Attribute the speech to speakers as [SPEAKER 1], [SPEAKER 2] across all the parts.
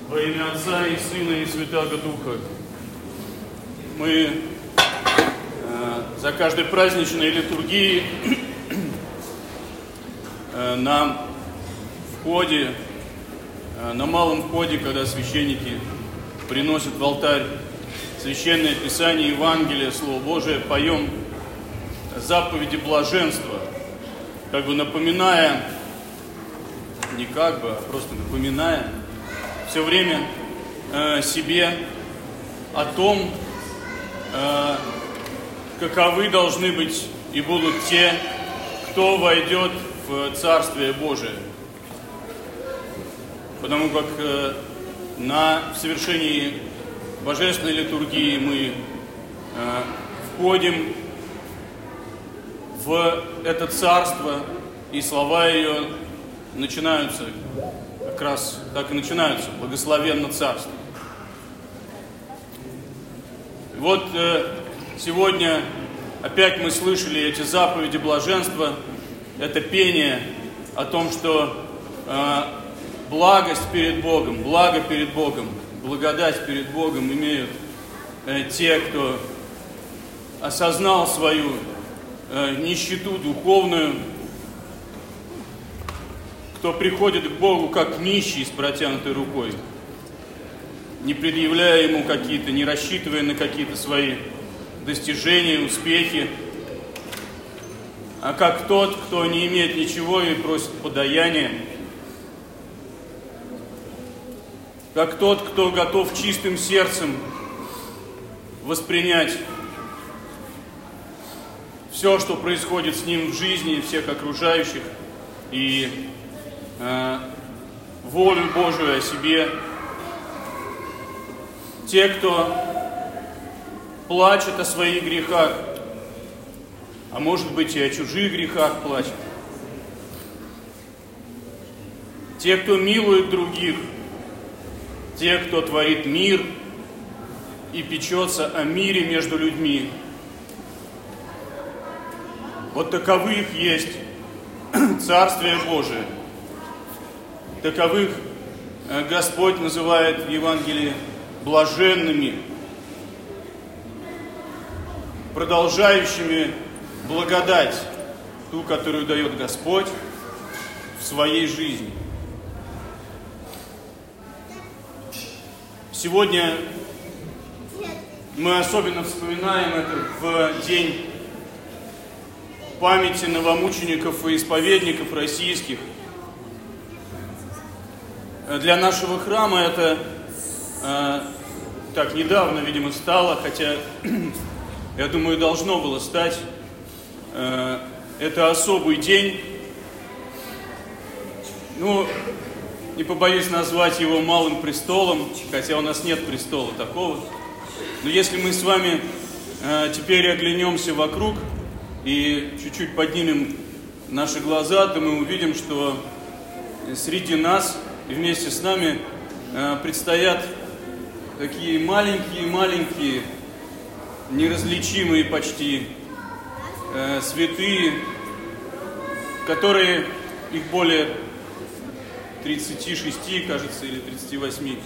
[SPEAKER 1] Во имя Отца и Сына и Святаго Духа. Мы за каждой праздничной литургией на входе, на малом входе, когда священники приносят в алтарь Священное Писание, Евангелие, Слово Божие, поем заповеди блаженства, как бы напоминая, не как бы, а просто напоминая все время себе о том, каковы должны быть и будут те, кто войдет в Царствие Божие. Потому как в совершении Божественной литургии мы входим в это Царство, и слова ее начинаются, как раз так и начинаются: «Благословенно Царство». И вот сегодня опять мы слышали эти заповеди блаженства, это пение о том, что благость перед Богом, благо перед Богом, благодать перед Богом имеют те, кто осознал свою нищету духовную, кто приходит к Богу как нищий с протянутой рукой, не предъявляя Ему какие-то, не рассчитывая на какие-то свои достижения, успехи, а как тот, кто не имеет ничего и просит подаяния, как тот, кто готов чистым сердцем воспринять все, что происходит с ним в жизни, всех окружающих, и волю Божию о себе. Те, кто плачет о своих грехах, а может быть и о чужих грехах плачет. Те, кто милует других, те, кто творит мир и печется о мире между людьми. Вот таковых есть Царствие Божие. Таковых Господь называет в Евангелии блаженными, продолжающими благодать, ту, которую дает Господь в своей жизни. Сегодня мы особенно вспоминаем это в день памяти новомучеников и исповедников российских. Для нашего храма это так недавно, видимо, стало, хотя, я думаю, должно было стать. Это особый день. Ну, не побоюсь назвать его малым престолом, хотя у нас нет престола такого. Но если мы с вами теперь оглянемся вокруг и чуть-чуть поднимем наши глаза, то мы увидим, что среди нас и вместе с нами предстоят такие маленькие, неразличимые почти святые, которые, их более 36, кажется, или 38,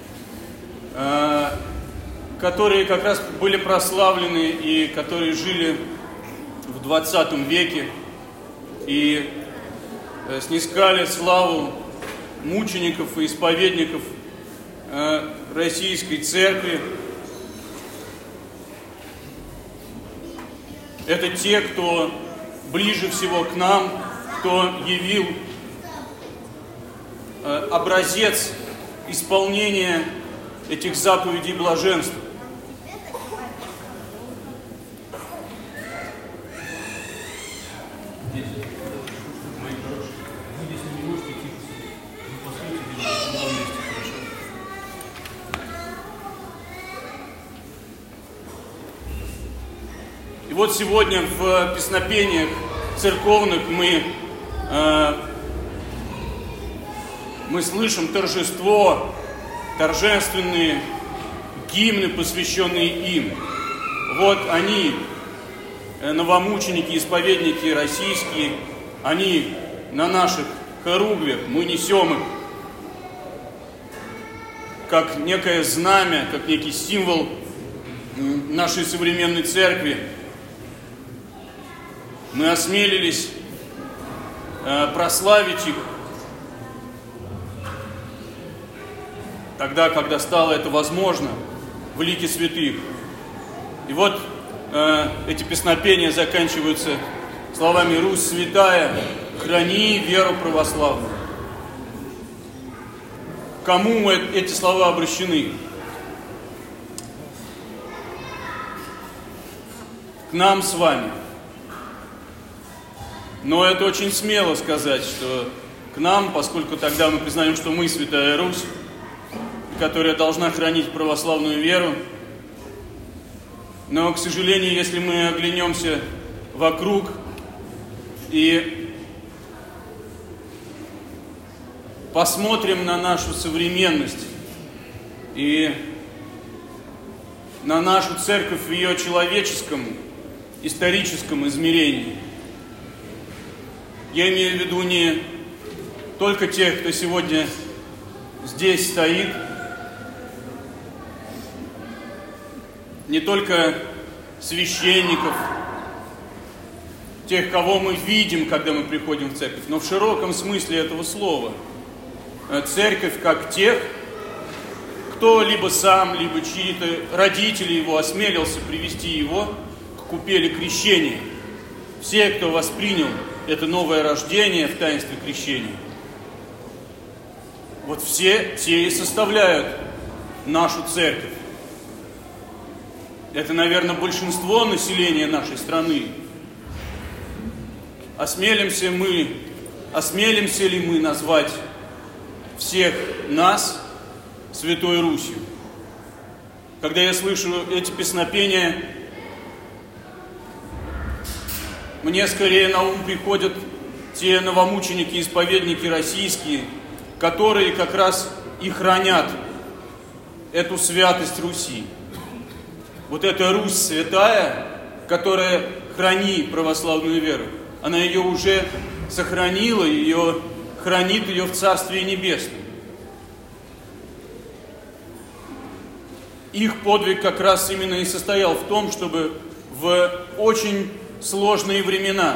[SPEAKER 1] которые как раз были прославлены и которые жили в 20 веке и снискали славу мучеников и исповедников Российской Церкви. Это те, кто ближе всего к нам, кто явил образец исполнения этих заповедей блаженства. И вот сегодня в песнопениях церковных мы слышим торжество, торжественные гимны, посвященные им. Вот они, новомученики, исповедники российские, они на наших хоругвях, мы несем их. как некое знамя, как некий символ нашей современной церкви, мы осмелились прославить их тогда, когда стало это возможно, в лике святых. И вот эти песнопения заканчиваются словами: «Русь святая, храни веру православную». Кому эти слова обращены? К нам с вами. Но это очень смело сказать, что к нам, поскольку тогда мы признаем, что мы Святая Русь, которая должна хранить православную веру. Но, к сожалению, если мы оглянемся вокруг и посмотрим на нашу современность и на нашу церковь в ее человеческом, историческом измерении, я имею в виду не только тех, кто сегодня здесь стоит, не только священников, тех, кого мы видим, когда мы приходим в церковь, но в широком смысле этого слова. Церковь как тех, кто либо сам, либо чьи-то родители его осмелился привести его к купели крещения. Все, кто воспринял это новое рождение в таинстве крещения, вот все те и составляют нашу церковь. Это, наверное, большинство населения нашей страны. Осмелимся ли мы назвать всех нас Святой Русью? Когда я слышу эти песнопения, мне скорее на ум приходят те новомученики, исповедники российские, которые как раз и хранят эту святость Руси. Вот эта Русь святая, которая хранит православную веру, она ее уже сохранила, хранит ее в Царстве Небесном. Их подвиг как раз именно и состоял в том, чтобы в очень сложные времена,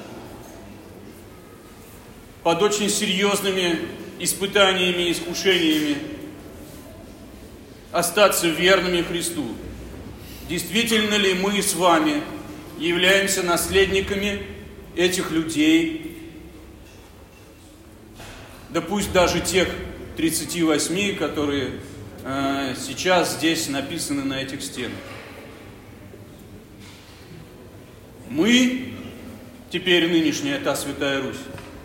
[SPEAKER 1] под очень серьезными испытаниями и искушениями, остаться верными Христу. Действительно ли мы с вами являемся наследниками этих людей, да пусть даже тех 38, которые сейчас здесь написаны на этих стенах? Мы, теперь нынешняя та Святая Русь,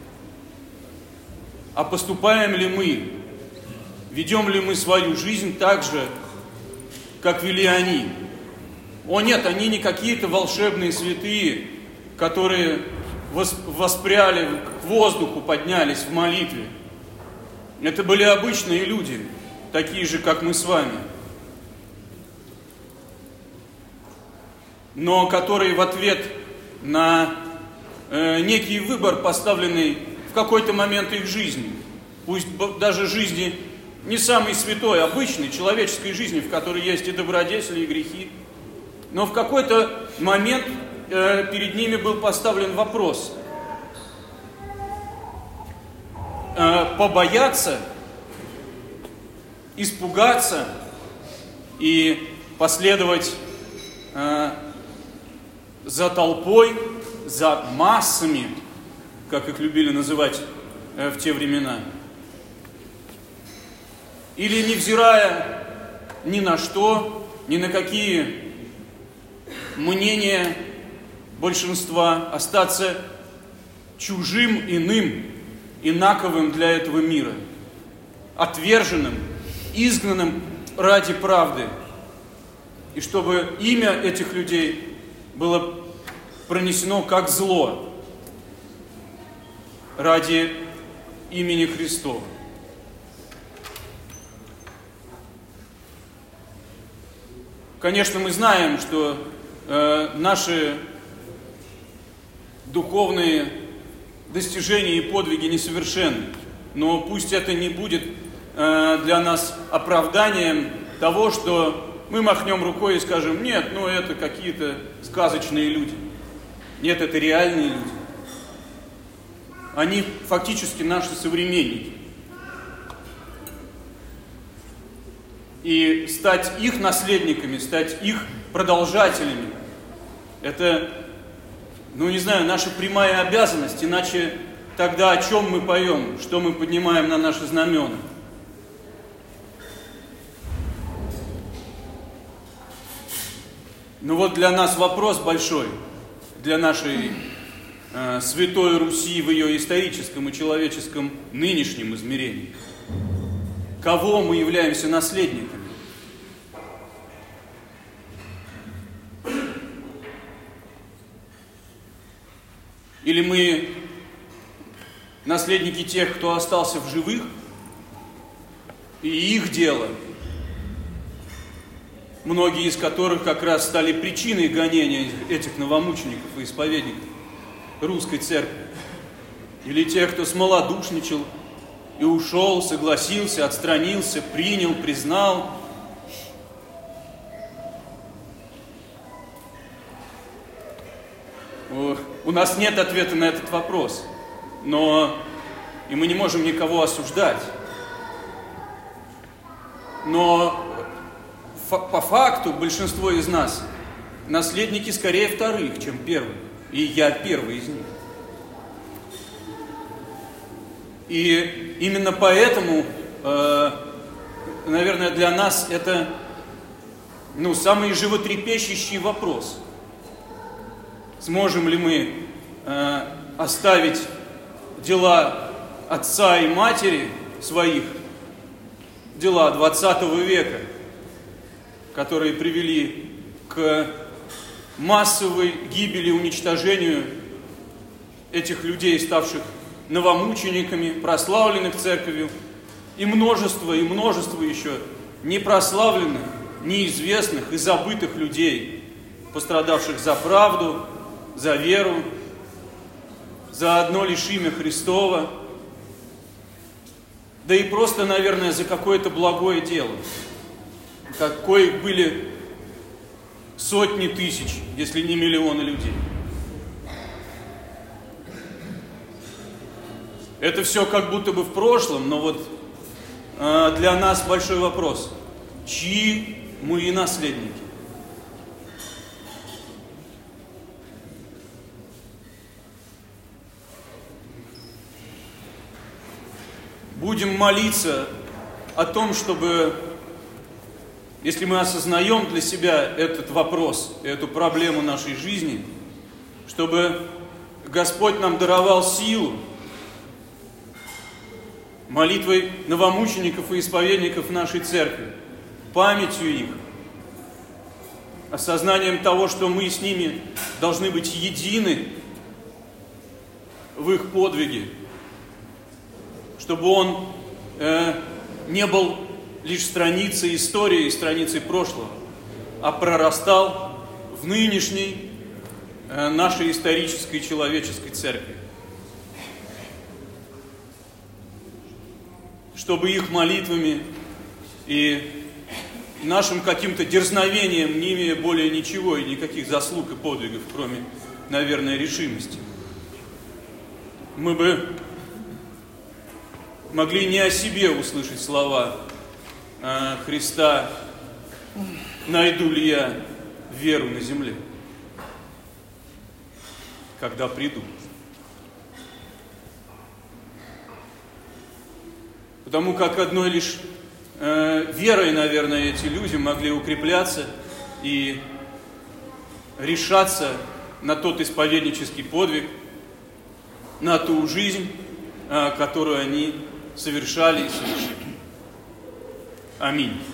[SPEAKER 1] а поступаем ли мы, ведем ли мы свою жизнь так же, как вели они? О нет, они не какие-то волшебные святые, которые воспряли к воздуху, поднялись в молитве. Это были обычные люди, такие же, как мы с вами, но которые в ответ на некий выбор, поставленный в какой-то момент их жизни, пусть даже жизни не самой святой, обычной, человеческой жизни, в которой есть и добродетели, и грехи, но в какой-то момент перед ними был поставлен вопрос: побояться, испугаться и последовать за толпой, за массами, как их любили называть в те времена, или, невзирая ни на что, ни на какие мнения большинства, остаться чужим, иным, инаковым для этого мира, отверженным, изгнанным ради правды, и чтобы имя этих людей было пронесено как зло ради имени Христова. Конечно, мы знаем, что наши духовные достижения и подвиги несовершенны, но пусть это не будет для нас оправданием того, что мы махнем рукой и скажем: нет, ну это какие-то сказочные люди. Нет, это реальные люди. Они фактически наши современники. И стать их наследниками, стать их продолжателями — это, не знаю, наша прямая обязанность. Иначе тогда о чем мы поем, что мы поднимаем на наши знамена? Вот для нас вопрос большой, для нашей Святой Руси в ее историческом и человеческом нынешнем измерении. Кого мы являемся наследниками? Или мы наследники тех, кто остался в живых, и их дело, многие из которых как раз стали причиной гонения этих новомучеников и исповедников русской церкви? Или тех, кто смолодушничал и ушел, согласился, отстранился, принял, признал? У нас нет ответа на этот вопрос, и мы не можем никого осуждать. Но по факту большинство из нас наследники скорее вторых, чем первых. И я первый из них. И именно поэтому, наверное, для нас это самый животрепещущий вопрос. Сможем ли мы оставить дела отца и матери своих, дела 20 века, которые привели к массовой гибели, уничтожению этих людей, ставших новомучениками, прославленных церковью, и множество еще непрославленных, неизвестных и забытых людей, пострадавших за правду, за веру, за одно лишь имя Христово, да и просто, наверное, за какое-то благое дело, коих были сотни тысяч, если не миллионы людей. Это все как будто бы в прошлом, но для нас большой вопрос: чьи мы наследники? Будем молиться о том, чтобы, если мы осознаем для себя этот вопрос, эту проблему нашей жизни, чтобы Господь нам даровал силу молитвой новомучеников и исповедников нашей церкви, памятью их, осознанием того, что мы с ними должны быть едины в их подвиге, чтобы он не был лишь страницей истории, страницей прошлого, а прорастал в нынешней нашей исторической человеческой церкви. Чтобы их молитвами и нашим каким-то дерзновением, не имея более ничего и никаких заслуг и подвигов, кроме, наверное, решимости, мы бы могли не о себе услышать слова Христа: «Найду ли я веру на земле, когда приду?» Потому как одной лишь верой, наверное, эти люди могли укрепляться и решаться на тот исповеднический подвиг, на ту жизнь, которую они совершали и совершили. Аминь.